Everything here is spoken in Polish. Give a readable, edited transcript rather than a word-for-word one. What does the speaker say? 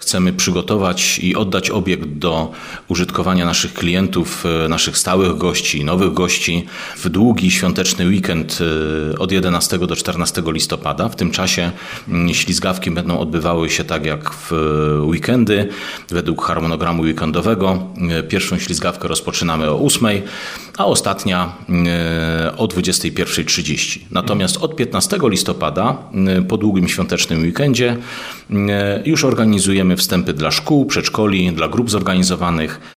chcemy przygotować i oddać obiekt do użytkowania naszych klientów, naszych stałych gości, nowych gości w długi świąteczny weekend od 11 do 14 listopada. W tym czasie ślizgawki będą odbywały się tak jak w weekendy, według harmonogramu weekendowego. Pierwszą ślizgawkę rozpoczynamy o 8:00, a ostatnia o 21:30. Natomiast od 15 listopada po długim świątecznym weekendzie już organizujemy wstępy dla szkół, przedszkoli, dla grup zorganizowanych.